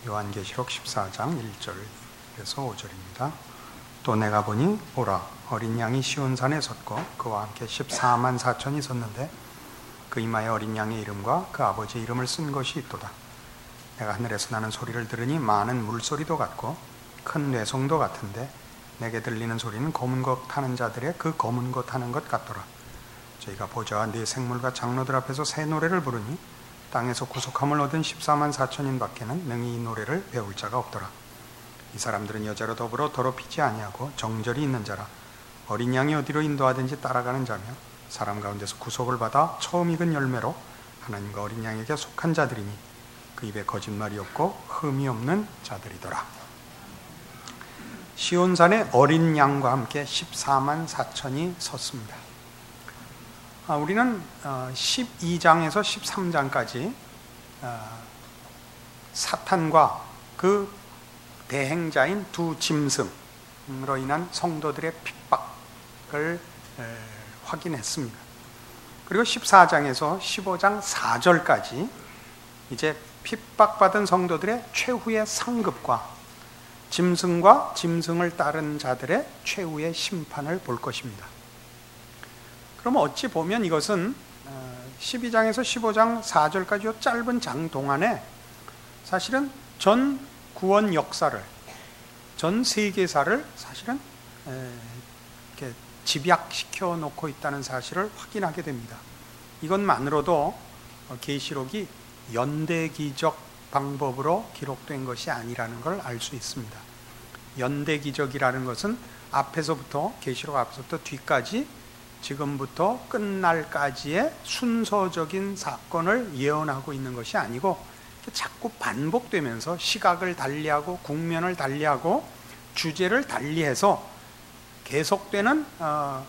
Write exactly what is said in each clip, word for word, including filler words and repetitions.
요한계시록 십사 장 일 절에서 오 절입니다. 또 내가 보니 보라, 어린 양이 시온산에 섰고 그와 함께 십사만 사천이 섰는데 그 이마에 어린 양의 이름과 그 아버지의 이름을 쓴 것이 있도다. 내가 하늘에서 나는 소리를 들으니 많은 물소리도 같고 큰 뇌성도 같은데 내게 들리는 소리는 검은 것 타는 자들의 그 검은 것 타는 것 같더라. 저희가 보좌와 네 생물과 장로들 앞에서 새 노래를 부르니 땅에서 구속함을 얻은 십사만 사천인 밖에는 능히 이 노래를 배울 자가 없더라. 이 사람들은 여자로 더불어 더럽히지 아니하고 정절이 있는 자라. 어린 양이 어디로 인도하든지 따라가는 자며 사람 가운데서 구속을 받아 처음 익은 열매로 하나님과 어린 양에게 속한 자들이니 그 입에 거짓말이 없고 흠이 없는 자들이더라. 시온산에 어린 양과 함께 십사만 사천이 섰습니다. 아, 우리는 십이 장에서 십삼 장까지 사탄과 그 대행자인 두 짐승으로 인한 성도들의 핍박을 확인했습니다. 그리고 십사 장에서 십오 장 사 절까지 이제 핍박받은 성도들의 최후의 상급과 짐승과 짐승을 따른 자들의 최후의 심판을 볼 것입니다. 그러면 어찌 보면 이것은 십이 장에서 십오 장 사 절까지 이 짧은 장 동안에 사실은 전 구원 역사를, 전 세계사를 사실은 이렇게 집약시켜 놓고 있다는 사실을 확인하게 됩니다. 이것만으로도 계시록이 연대기적 방법으로 기록된 것이 아니라는 걸 알 수 있습니다. 연대기적이라는 것은 앞에서부터, 계시록 앞에서부터 뒤까지 지금부터 끝날까지의 순서적인 사건을 예언하고 있는 것이 아니고 자꾸 반복되면서 시각을 달리하고 국면을 달리하고 주제를 달리해서 계속되는 어,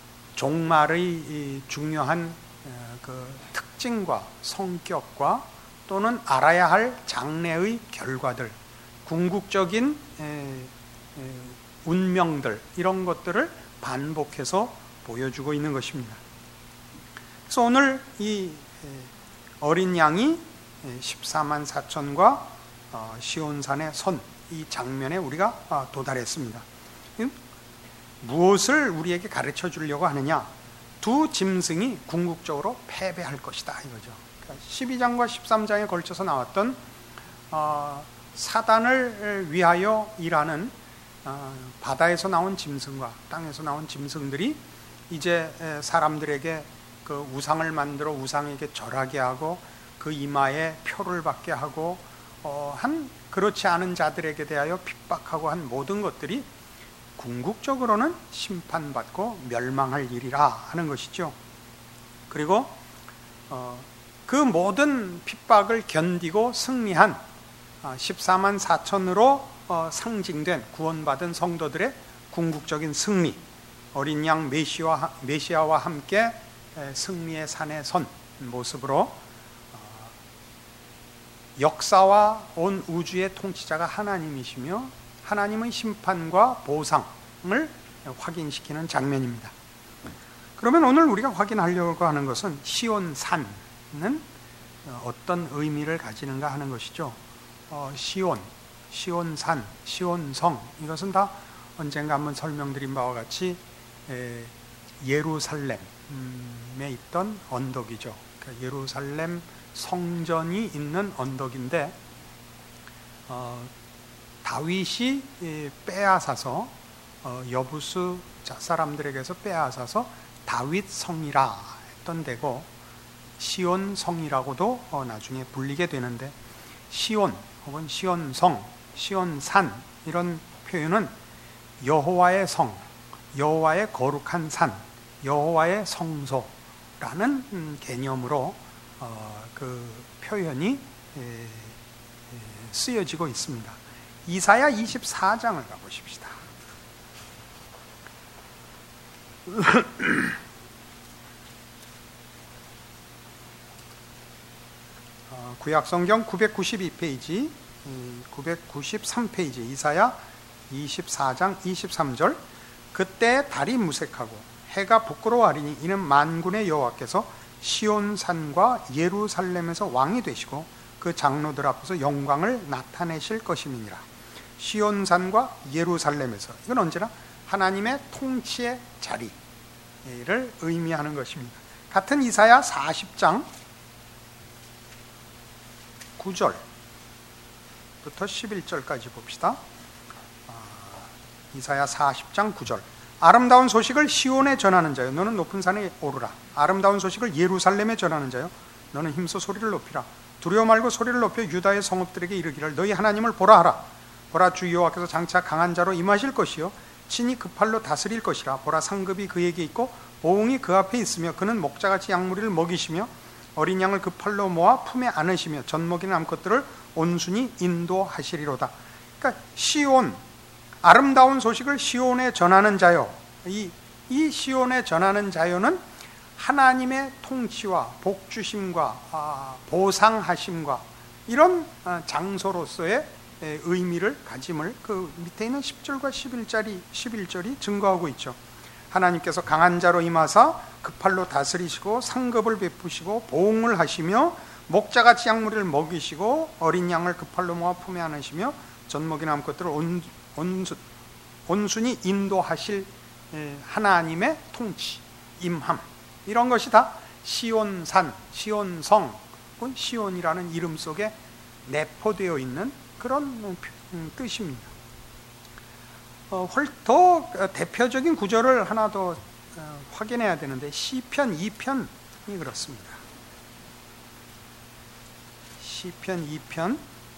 종말의 중요한 어, 그 특징과 성격과 또는 알아야 할 장래의 결과들, 궁극적인 에, 에, 운명들, 이런 것들을 반복해서 보여주고 있는 것입니다. 그래서 오늘 이 어린 양이 십사만 사천과 시온산의 선, 이 장면에 우리가 도달했습니다. 무엇을 우리에게 가르쳐 주려고 하느냐? 두 짐승이 궁극적으로 패배할 것이다 이거죠. 그러니까 십이 장과 십삼 장에 걸쳐서 나왔던 어, 사단을 위하여 일하는 어, 바다에서 나온 짐승과 땅에서 나온 짐승들이 이제 사람들에게 그 우상을 만들어 우상에게 절하게 하고 그 이마에 표를 받게 하고 어, 한 그렇지 않은 자들에게 대하여 핍박하고 한 모든 것들이 궁극적으로는 심판받고 멸망할 일이라 하는 것이죠. 그리고 어, 그 모든 핍박을 견디고 승리한 십사만 사천으로 어, 상징된 구원받은 성도들의 궁극적인 승리, 어린 양 메시아와, 메시아와 함께 승리의 산에 선 모습으로 역사와 온 우주의 통치자가 하나님이시며 하나님의 심판과 보상을 확인시키는 장면입니다. 그러면 오늘 우리가 확인하려고 하는 것은 시온산은 어떤 의미를 가지는가 하는 것이죠. 어, 시온, 시온산, 시온성, 이것은 다 언젠가 한번 설명드린 바와 같이 에, 예루살렘에 있던 언덕이죠. 그러니까 예루살렘 성전이 있는 언덕인데 어, 다윗이 빼앗아서 어, 여부수 사람들에게서 빼앗아서 다윗성이라 했던 데고 시온성이라고도 어, 나중에 불리게 되는데 시온 혹은 시온성, 시온산 이런 표현은 여호와의 성, 여호와의 거룩한 산, 여호와의 성소라는 개념으로 어, 그 표현이 에, 에, 쓰여지고 있습니다. 이사야 이십사 장을 가보십시다. 어, 구약성경 구백구십이 페이지, 구백구십삼 페이지, 이사야 이십사 장 이십삼 절. 그때 달이 무색하고 해가 부끄러워하리니 이는 만군의 여호와께서 시온산과 예루살렘에서 왕이 되시고 그 장로들 앞에서 영광을 나타내실 것임이니라. 시온산과 예루살렘에서, 이건 언제나 하나님의 통치의 자리를 의미하는 것입니다. 같은 이사야 사십 장 구 절부터 십일 절까지 봅시다. 이사야 사십 장 구 절. 아름다운 소식을 시온에 전하는 자여, 너는 높은 산에 오르라. 아름다운 소식을 예루살렘에 전하는 자여, 너는 힘써 소리를 높이라. 두려워 말고 소리를 높여 유다의 성읍들에게 이르기를, 너희 하나님을 보라 하라. 보라, 주 여호와께서 장차 강한 자로 임하실 것이요 친히 그 팔로 다스릴 것이라. 보라, 상급이 그에게 있고 보응이 그 앞에 있으며, 그는 목자같이 양무리를 먹이시며 어린 양을 그 팔로 모아 품에 안으시며 젖먹이는 암컷들을 온순히 인도하시리로다. 그러니까 시온, 아름다운 소식을 시온에 전하는 자요, 이, 이 시온에 전하는 자요는 하나님의 통치와 복주심과 아, 보상하심과 이런 장소로서의 의미를 가짐을 그 밑에 있는 십 절과 십일 절이, 십일 절이 증거하고 있죠. 하나님께서 강한 자로 임하사 그 팔로 다스리시고 상급을 베푸시고 보응을 하시며 목자같이 양무리를 먹이시고 어린 양을 그 팔로 모아 품에 안으시며 젖먹이는 암컷들을 온, 온순, 온순히 인도하실 하나님의 통치, 임함, 이런 것이 다 시온산, 시온성, 시온이라는 이름 속에 내포되어 있는 그런 뜻입니다. 어, 더 대표적인 구절을 하나 더 어, 확인해야 되는데, 시편 이 편이 그렇습니다. 시편 이 편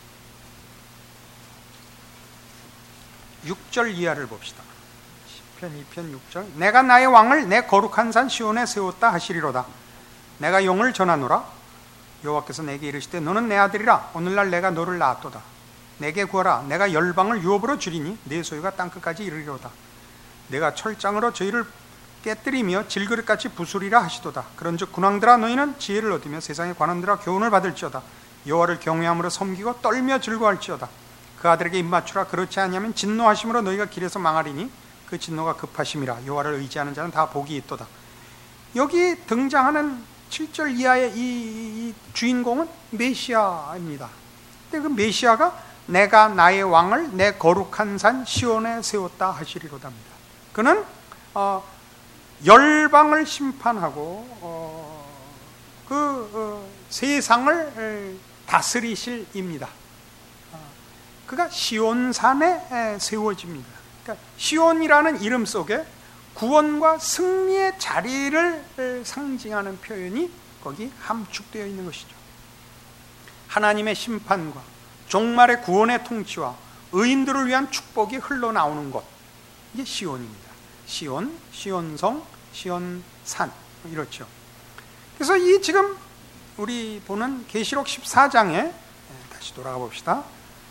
육 절 이하를 봅시다. 시편 이 편 육 절. 내가 나의 왕을 내 거룩한 산 시온에 세웠다 하시리로다. 내가 용을 전하노라. 여호와께서 내게 이르시되, 너는 내 아들이라. 오늘날 내가 너를 낳았도다. 내게 구하라. 내가 열방을 유업으로 주리니 내 소유가 땅끝까지 이르리로다. 내가 철장으로 저희를 깨뜨리며 질그릇같이 부수리라 하시도다. 그런즉 군왕들아, 너희는 지혜를 얻으며 세상의 관원들아 교훈을 받을지어다. 여호와를 경외함으로 섬기고 떨며 즐거워할지어다. 그 아들에게 입맞추라. 그렇지 아니하면 진노하심으로 너희가 길에서 망하리니 그 진노가 급하심이라. 여호와를 의지하는 자는 다 복이 있도다. 여기 등장하는 칠 절 이하의 이, 이 주인공은 메시아입니다. 근데 그 메시아가 내가 나의 왕을 내 거룩한 산 시온에 세웠다 하시리로다 합니다. 그는 어, 열방을 심판하고 어, 그 어, 세상을 다스리실 입니다. 어, 그가 시온산에 세워집니다. 그러니까 시온이라는 이름 속에 구원과 승리의 자리를 상징하는 표현이 거기 함축되어 있는 것이죠. 하나님의 심판과 종말의 구원의 통치와 의인들을 위한 축복이 흘러나오는 곳, 이게 시온입니다. 시온, 시온성, 시온산, 이렇죠. 그래서 이 지금 우리 보는 계시록 십사 장에 다시 돌아가 봅시다.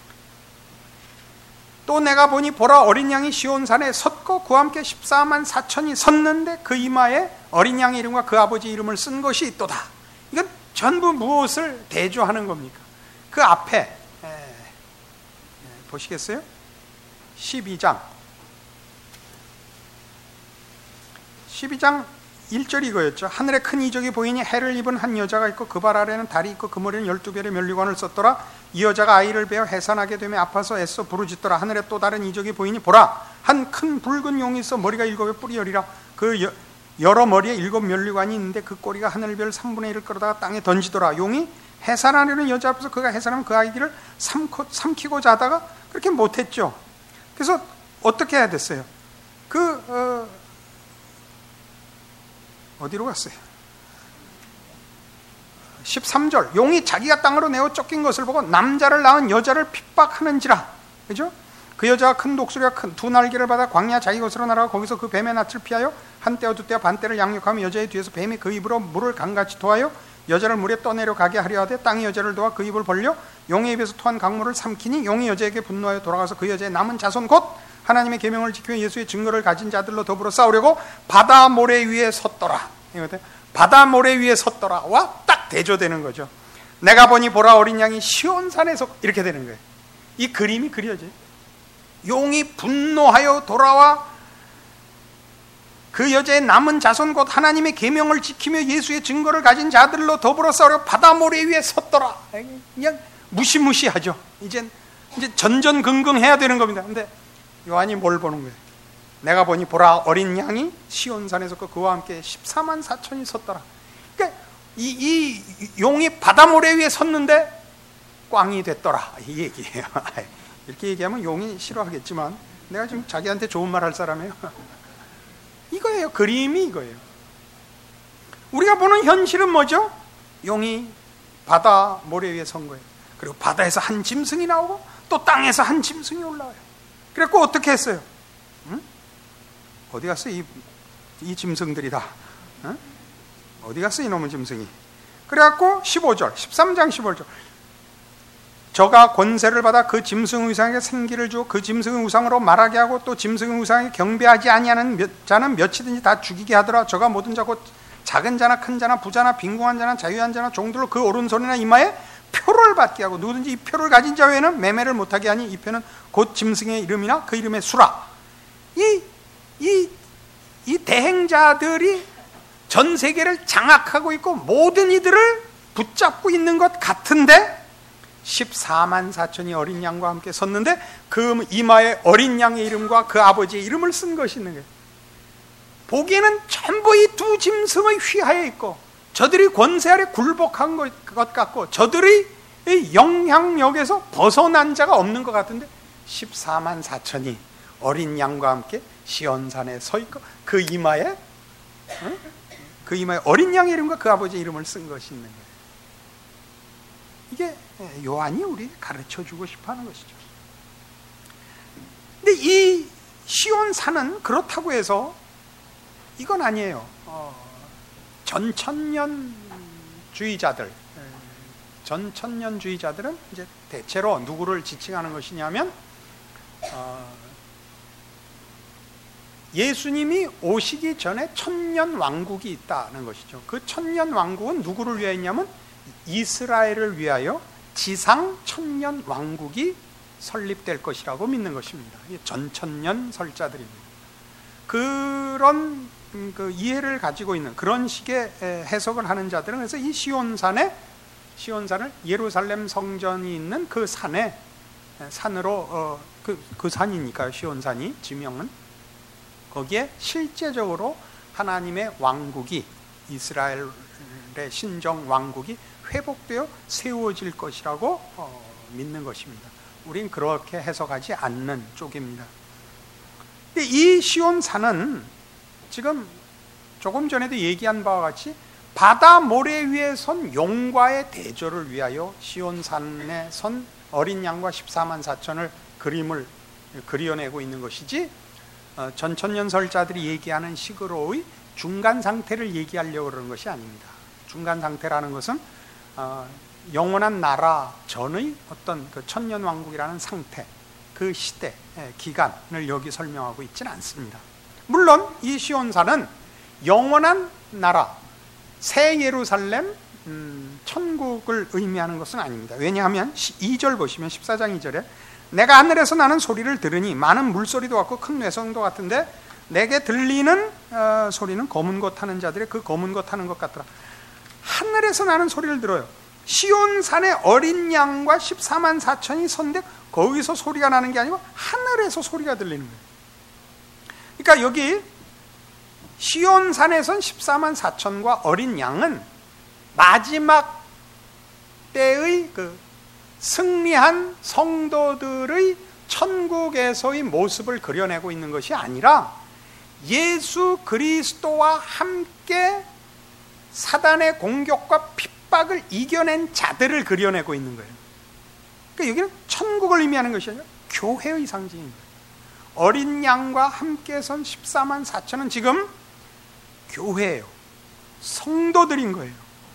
또 내가 보니 보라, 어린 양이 시온산에 섰고 그와 함께 십사만 사천이 섰는데 그 이마에 어린 양의 이름과 그 아버지 이름을 쓴 것이 있도다. 이건 전부 무엇을 대조하는 겁니까? 그 앞에 에, 에, 보시겠어요? 십이 장 십이 장 일 절이 이거였죠. 하늘에 큰 이적이 보이니 해를 입은 한 여자가 있고 그 발 아래는 달이 있고 그 머리는 열두 별의 면류관을 썼더라. 이 여자가 아이를 베어 해산하게 되며 아파서 애써 부르짖더라. 하늘에 또 다른 이적이 보이니 보라, 한 큰 붉은 용이 있어 머리가 일곱의 뿔이 열이라. 그 여, 여러 머리에 일곱 면류관이 있는데 그 꼬리가 하늘별 삼분의 일을 끌어다가 땅에 던지더라. 용이 해산하려는 여자 앞에서 그가 해산하면 그 아이들을 삼코, 삼키고자 하다가 그렇게 못했죠. 그래서 어떻게 해야 됐어요? 그 어, 어디로 갔어요? 십삼 절. 용이 자기가 땅으로 내어 쫓긴 것을 보고 남자를 낳은 여자를 핍박하는지라. 그죠? 그 여자가 큰 독수리와 큰 두 날개를 받아 광야 자기 곳으로 날아가 거기서 그 뱀의 낯을 피하여 한 떼와 두 떼와 반 떼를 양육하며 여자의 뒤에서 뱀이 그 입으로 물을 강같이 토하여 여자를 물에 떠내려 가게 하려 하되 땅이 여자를 도와 그 입을 벌려 용의 입에서 토한 강물을 삼키니 용이 여자에게 분노하여 돌아가서 그 여자의 남은 자손 곧 하나님의 계명을 지키며 예수의 증거를 가진 자들로 더불어 싸우려고 바다 모래 위에 섰더라. 바다 모래 위에 섰더라와 딱 대조되는 거죠. 내가 보니 보라, 어린 양이 시온산에서, 이렇게 되는 거예요. 이 그림이 그려져요. 용이 분노하여 돌아와 그 여자의 남은 자손 곧 하나님의 계명을 지키며 예수의 증거를 가진 자들로 더불어 싸우려 바다 모래 위에 섰더라. 그냥 무시무시하죠. 이제 이제 전전긍긍해야 되는 겁니다. 근데 요한이 뭘 보는 거예요? 내가 보니 보라 어린 양이 시온산에 섰고 그와 함께 십사만 사천이 섰더라. 그러니까 이, 이 용이 바다 모래 위에 섰는데 꽝이 됐더라 이 얘기예요. 이렇게 얘기하면 용이 싫어하겠지만 내가 지금 자기한테 좋은 말 할 사람이에요. 이거예요. 그림이 이거예요. 우리가 보는 현실은 뭐죠? 용이 바다 모래 위에 선 거예요. 그리고 바다에서 한 짐승이 나오고 또 땅에서 한 짐승이 올라와요. 그래갖고 어떻게 했어요? 응? 어디 갔어 이, 이 짐승들이 다? 응? 어디 갔어 이놈의 짐승이? 그래갖고 십오 절, 십삼 장 십오 절 저가 권세를 받아 그 짐승 우상에게 생기를 주어 그 짐승의 우상으로 말하게 하고 또 짐승의 우상에 경배하지 아니하는 몇, 자는 몇이든지 다 죽이게 하더라. 저가 모든 자 곧 작은 자나 큰 자나 부자나 빈궁한 자나 자유한 자나 종들로 그 오른손이나 이마에 표를 받게 하고 누구든지 이 표를 가진 자 외에는 매매를 못하게 하니 이 표는 곧 짐승의 이름이나 그 이름의 수라. 이, 이, 이 대행자들이 전 세계를 장악하고 있고 모든 이들을 붙잡고 있는 것 같은데 십사만 사천이 어린 양과 함께 섰는데 그 이마에 어린 양의 이름과 그 아버지의 이름을 쓴 것이 있는 거예요. 보기에는 전부 이 두 짐승의 휘하에 있고 저들이 권세 아래 굴복한 것 같고 저들의 영향력에서 벗어난 자가 없는 것 같은데 십사만 사천이 어린 양과 함께 시온산에 서 있고 그 이마에 그 이마에 어린 양의 이름과 그 아버지의 이름을 쓴 것이 있는 거예요. 이게 요한이 우리에게 가르쳐주고 싶어하는 것이죠. 근데 이 시온산은 그렇다고 해서 이건 아니에요. 어, 전천년주의자들, 전천년주의자들은 이제 대체로 누구를 지칭하는 것이냐면 어, 예수님이 오시기 전에 천년 왕국이 있다는 것이죠. 그 천년 왕국은 누구를 위하여 있냐면 이스라엘을 위하여 지상 천년 왕국이 설립될 것이라고 믿는 것입니다. 전천년 설자들입니다. 그런 그 이해를 가지고 있는 그런 식의 해석을 하는 자들은 그래서 이 시온산에 시온산을 예루살렘 성전이 있는 그 산에 산으로 어, 그, 그 산이니까요. 시온산이 지명은 거기에 실제적으로 하나님의 왕국이 이스라엘의 신정 왕국이 회복되어 세워질 것이라고 어, 믿는 것입니다. 우린 그렇게 해석하지 않는 쪽입니다. 이 시온산은 지금 조금 전에도 얘기한 바와 같이 바다 모래 위에 선 용과의 대조를 위하여 시온산에 선 어린 양과 십사만 사천을 그림을 그려내고 있는 것이지 어, 전천년설자들이 얘기하는 식으로의 중간 상태를 얘기하려고 그러는 것이 아닙니다. 중간 상태라는 것은 어, 영원한 나라 전의 어떤 그 천년왕국이라는 상태, 그 시대, 기간을 여기 설명하고 있지는 않습니다. 물론 이 시온산은 영원한 나라, 새 예루살렘, 음, 천국을 의미하는 것은 아닙니다. 왜냐하면 이 절 보시면 십사 장 이 절에 내가 하늘에서 나는 소리를 들으니 많은 물소리도 같고 큰 뇌성도 같은데 내게 들리는 어, 소리는 검은 것 타는 자들의 그 검은 것 타는 것 같더라. 하늘에서 나는 소리를 들어요. 시온산의 어린 양과 십사만 사천이 선데 거기서 소리가 나는 게 아니고 하늘에서 소리가 들리는 거예요. 그러니까 여기 시온산에선 십사만 사천과 어린 양은 마지막 때의 그 승리한 성도들의 천국에서의 모습을 그려내고 있는 것이 아니라 예수 그리스도와 함께 사단의 공격과 핍박을 이겨낸 자들을 그려내고 있는 거예요. 그러니까 여기는 천국을 의미하는 것이 아니라 교회의 상징인 거예요. 어린 양과 함께 선 십사만 사천은 지금 교회예요. 성도들인 거예요.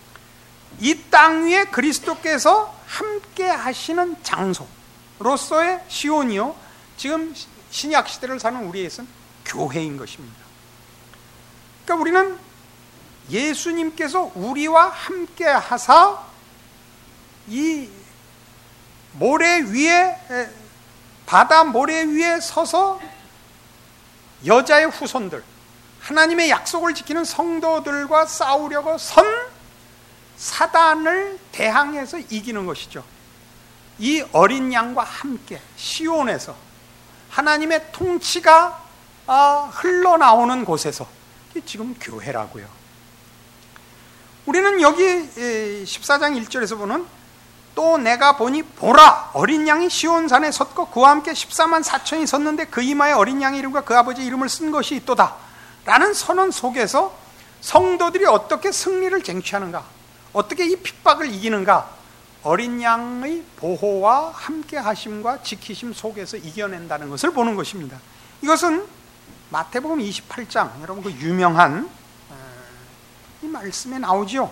이 땅 위에 그리스도께서 함께 하시는 장소로서의 시온이요, 지금 신약 시대를 사는 우리에게는 교회인 것입니다. 그러니까 우리는 예수님께서 우리와 함께 하사 이 모래 위에, 바다 모래 위에 서서 여자의 후손들, 하나님의 약속을 지키는 성도들과 싸우려고 선 사단을 대항해서 이기는 것이죠. 이 어린 양과 함께 시온에서 하나님의 통치가 흘러나오는 곳에서, 지금 교회라고요. 우리는 여기 십사 장 일 절에서 보는 또 내가 보니 보라 어린 양이 시온산에 섰고 그와 함께 십사만 사천이 섰는데 그 이마에 어린 양의 이름과 그 아버지 이름을 쓴 것이 있도다 라는 선언 속에서 성도들이 어떻게 승리를 쟁취하는가, 어떻게 이 핍박을 이기는가, 어린 양의 보호와 함께 하심과 지키심 속에서 이겨낸다는 것을 보는 것입니다. 이것은 마태복음 이십팔 장, 여러분 그 유명한 이 말씀에 나오죠.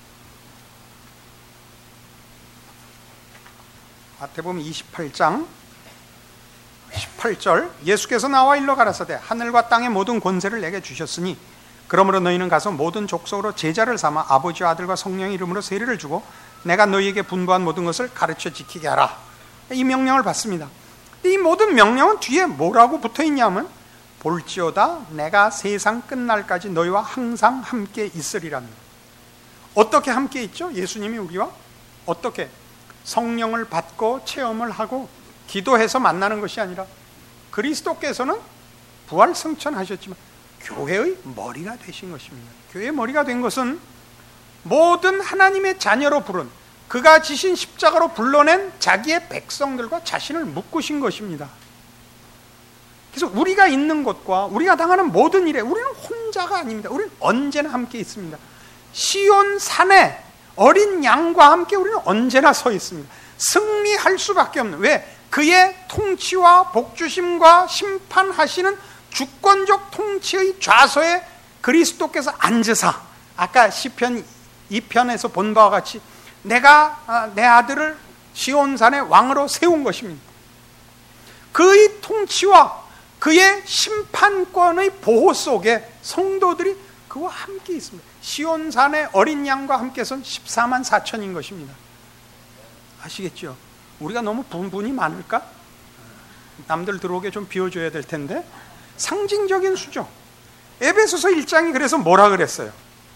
마태복음 이십팔 장 십팔 절, 예수께서 나와 일러 가라사대 하늘과 땅의 모든 권세를 내게 주셨으니 그러므로 너희는 가서 모든 족속으로 제자를 삼아 아버지와 아들과 성령의 이름으로 세례를 주고 내가 너희에게 분부한 모든 것을 가르쳐 지키게 하라. 이 명령을 받습니다. 이 모든 명령은 뒤에 뭐라고 붙어 있냐면 볼지어다 내가 세상 끝날까지 너희와 항상 함께 있으리랍니다. 어떻게 함께 있죠? 예수님이 우리와 어떻게 성령을 받고 체험을 하고 기도해서 만나는 것이 아니라 그리스도께서는 부활 승천하셨지만 교회의 머리가 되신 것입니다. 교회의 머리가 된 것은 모든 하나님의 자녀로 부른, 그가 지신 십자가로 불러낸 자기의 백성들과 자신을 묶으신 것입니다. 그래서 우리가 있는 곳과 우리가 당하는 모든 일에 우리는 혼자가 아닙니다. 우리는 언제나 함께 있습니다. 시온 산에 어린 양과 함께 우리는 언제나 서 있습니다. 승리할 수밖에 없는, 왜? 그의 통치와 복주심과 심판하시는 주권적 통치의 좌소에 그리스도께서 앉으사, 아까 시편 이 편에서 본 바와 같이 내가 내 아들을 시온산의 왕으로 세운 것입니다. 그의 통치와 그의 심판권의 보호 속에 성도들이 그와 함께 있습니다. 시온산의 어린 양과 함께 선 십사만 사천인 것입니다. 아시겠죠? 우리가 너무 분분이 많을까? 남들 들어오게 좀 비워줘야 될 텐데 상징적인 수죠. 에베소서 일 장이 그래서 뭐라 그랬어요?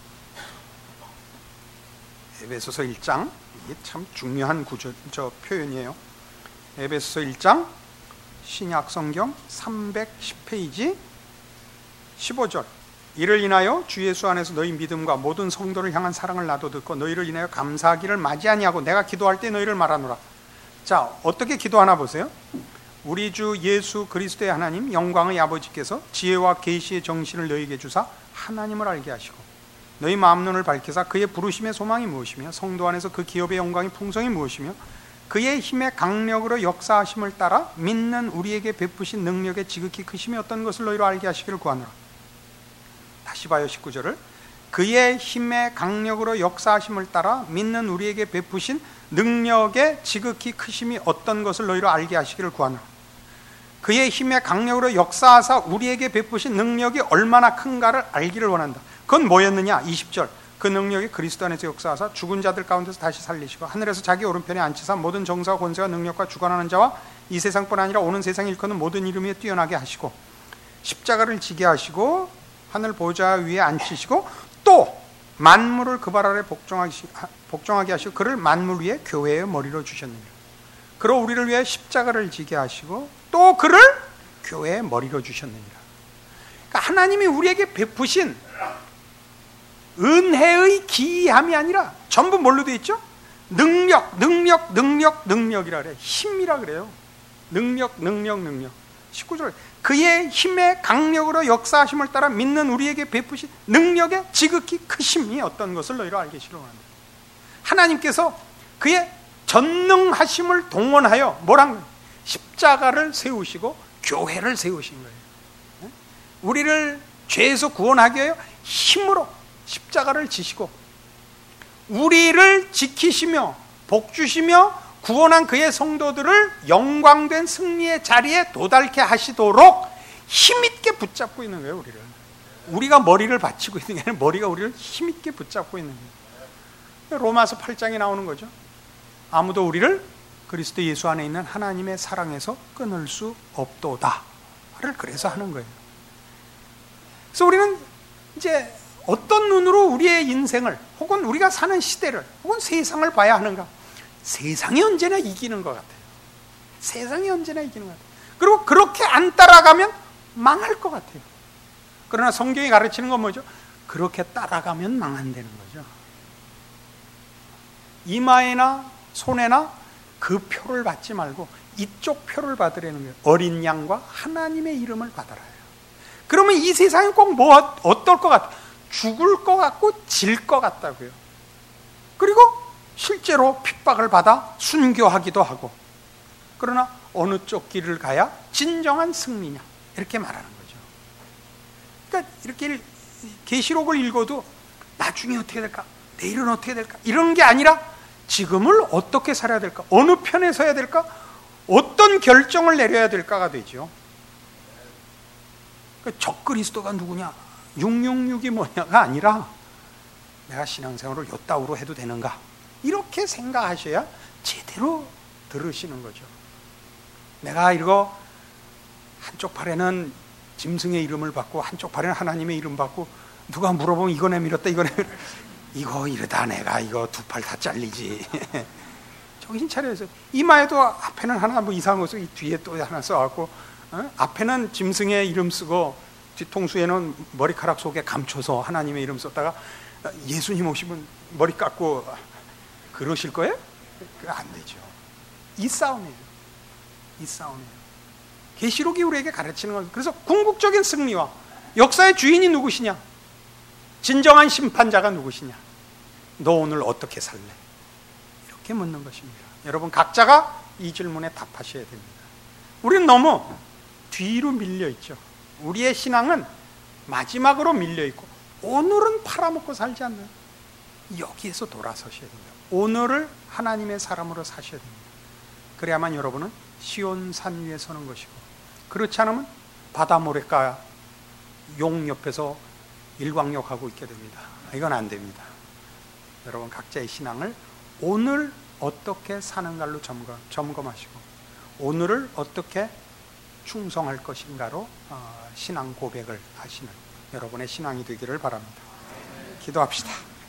에베소서 일 장, 이게 참 중요한 구절, 저 표현이에요. 에베소서 일 장 신약 성경 삼백십 페이지 십오 절, 이를 인하여 주 예수 안에서 너희 믿음과 모든 성도를 향한 사랑을 나도 듣고 너희를 인하여 감사하기를 마지 아니하고 내가 기도할 때 너희를 말하노라. 자, 어떻게 기도하나 보세요. 우리 주 예수 그리스도의 하나님 영광의 아버지께서 지혜와 계시의 정신을 너희에게 주사 하나님을 알게 하시고 너희 마음 눈을 밝히사 그의 부르심의 소망이 무엇이며 성도 안에서 그 기업의 영광이 풍성이 무엇이며 그의 힘의 강력으로 역사하심을 따라 믿는 우리에게 베푸신 능력의 지극히 크심이 어떤 것을 너희로 알게 하시기를 구하노라. 다시 봐요. 십구 절을 그의 힘의 강력으로 역사하심을 따라 믿는 우리에게 베푸신 능력의 지극히 크심이 어떤 것을 너희로 알게 하시기를 구하노라. 그의 힘의 강력으로 역사하사 우리에게 베푸신 능력이 얼마나 큰가를 알기를 원한다. 그건 뭐였느냐? 이십 절, 그 능력이 그리스도 안에서 역사하사 죽은 자들 가운데서 다시 살리시고 하늘에서 자기 오른편에 앉히사 모든 정사와 권세와 능력과 주관하는 자와 이 세상뿐 아니라 오는 세상 일컫는 모든 이름 위에 뛰어나게 하시고 십자가를 지게 하시고 하늘 보좌 위에 앉히시고 또 만물을 그 발 아래 복종하게 하시고 그를 만물 위에 교회의 머리로 주셨느니라. 그러 우리를 위해 십자가를 지게 하시고 또 그를 교회의 머리로 주셨느니라. 그러니까 하나님이 우리에게 베푸신 은혜의 기이함이 아니라 전부 뭘로 되어 있죠? 능력, 능력, 능력, 능력이라 그래요. 힘이라 그래요. 능력, 능력, 능력. 십구 절, 그의 힘의 강력으로 역사하심을 따라 믿는 우리에게 베푸신 능력의 지극히 크심이 어떤 것을 너희로 알게 시로합니다. 하나님께서 그의 전능하심을 동원하여 뭐란 거예요? 십자가를 세우시고 교회를 세우신 거예요. 우리를 죄에서 구원하기 위하여 힘으로 십자가를 지시고 우리를 지키시며 복주시며 구원한 그의 성도들을 영광된 승리의 자리에 도달케 하시도록 힘있게 붙잡고 있는 거예요. 우리를 우리가 머리를 받치고 있는 게 아니라 머리가 우리를 힘있게 붙잡고 있는 거예요. 로마서 팔 장에 나오는 거죠. 아무도 우리를 그리스도 예수 안에 있는 하나님의 사랑에서 끊을 수 없도다를 그래서 하는 거예요. 그래서 우리는 이제 어떤 눈으로 우리의 인생을 혹은 우리가 사는 시대를 혹은 세상을 봐야 하는가? 세상이 언제나 이기는 것 같아요. 세상이 언제나 이기는 것 같아요. 그리고 그렇게 안 따라가면 망할 것 같아요. 그러나 성경이 가르치는 건 뭐죠? 그렇게 따라가면 망한다는 거죠. 이마에나 손에나 그 표를 받지 말고 이쪽 표를 받으라는 거예요. 어린 양과 하나님의 이름을 받아라. 그러면 이 세상이 꼭 뭐 어떨 것 같아? 죽을 것 같고 질 것 같다고요. 그리고 실제로 핍박을 받아 순교하기도 하고, 그러나 어느 쪽 길을 가야 진정한 승리냐, 이렇게 말하는 거죠. 그러니까 이렇게 계시록을 읽어도 나중에 어떻게 될까? 내일은 어떻게 될까? 이런 게 아니라 지금을 어떻게 살아야 될까? 어느 편에 서야 될까? 어떤 결정을 내려야 될까가 되죠. 그러니까 적그리스도가 누구냐? 육육육이 뭐냐가 아니라 내가 신앙생활을 요따구로 해도 되는가? 이렇게 생각하셔야 제대로 들으시는 거죠. 내가 이거 한쪽 팔에는 짐승의 이름을 받고 한쪽 팔에는 하나님의 이름 받고, 누가 물어보면 이거 내밀었다 이거 내밀었다, 이거 이러다 내가 이거 두 팔 다 잘리지. 정신 차려서 이마에도 앞에는 하나 뭐 이상한 거 쓰고 뒤에 또 하나 써갖고, 어? 앞에는 짐승의 이름 쓰고 뒤통수에는 머리카락 속에 감춰서 하나님의 이름 썼다가 예수님 오시면 머리 깎고 그러실 거예요? 그거 안 되죠. 이 싸움이에요. 이 싸움이에요. 계시록이 우리에게 가르치는 건, 그래서 궁극적인 승리와 역사의 주인이 누구시냐? 진정한 심판자가 누구시냐? 너 오늘 어떻게 살래? 이렇게 묻는 것입니다. 여러분 각자가 이 질문에 답하셔야 됩니다. 우리는 너무 뒤로 밀려 있죠. 우리의 신앙은 마지막으로 밀려 있고, 오늘은 팔아먹고 살지 않는, 여기에서 돌아서셔야 됩니다. 오늘을 하나님의 사람으로 사셔야 됩니다. 그래야만 여러분은 시온산 위에 서는 것이고, 그렇지 않으면 바다 모래가 용 옆에서 일광욕하고 있게 됩니다. 이건 안 됩니다. 여러분 각자의 신앙을 오늘 어떻게 사는가로 점검, 점검하시고 오늘을 어떻게 충성할 것인가로 어, 신앙 고백을 하시는 여러분의 신앙이 되기를 바랍니다. 기도합시다.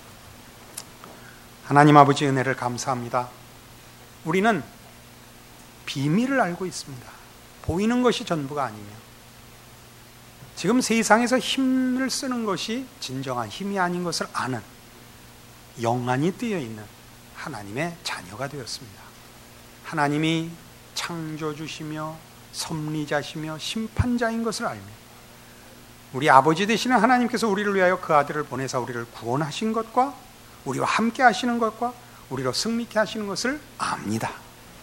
하나님 아버지 은혜를 감사합니다. 우리는 비밀을 알고 있습니다. 보이는 것이 전부가 아니며, 지금 세상에서 힘을 쓰는 것이 진정한 힘이 아닌 것을 아는 영안이 뜨여 있는 하나님의 자녀가 되었습니다. 하나님이 창조주시며 섭리자시며 심판자인 것을 알며, 우리 아버지 되시는 하나님께서 우리를 위하여 그 아들을 보내사 우리를 구원하신 것과 우리와 함께 하시는 것과 우리로 승리케 하시는 것을 압니다.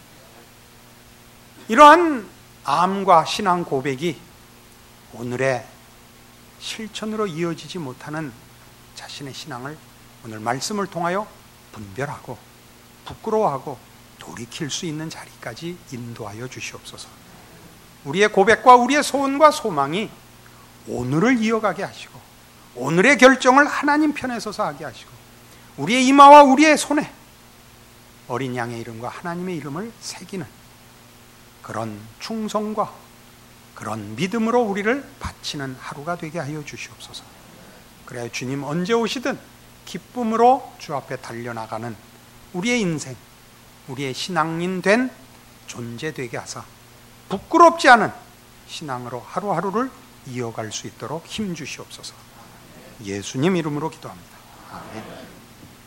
이러한 암과 신앙 고백이 오늘의 실천으로 이어지지 못하는 자신의 신앙을 오늘 말씀을 통하여 분별하고 부끄러워하고 돌이킬 수 있는 자리까지 인도하여 주시옵소서. 우리의 고백과 우리의 소원과 소망이 오늘을 이어가게 하시고, 오늘의 결정을 하나님 편에 서서 하게 하시고, 우리의 이마와 우리의 손에 어린 양의 이름과 하나님의 이름을 새기는 그런 충성과 그런 믿음으로 우리를 바치는 하루가 되게 하여 주시옵소서. 그래야 주님 언제 오시든 기쁨으로 주 앞에 달려나가는 우리의 인생, 우리의 신앙인 된 존재 되게 하사 부끄럽지 않은 신앙으로 하루하루를 이어갈 수 있도록 힘 주시옵소서. 예수님 이름으로 기도합니다. 아멘.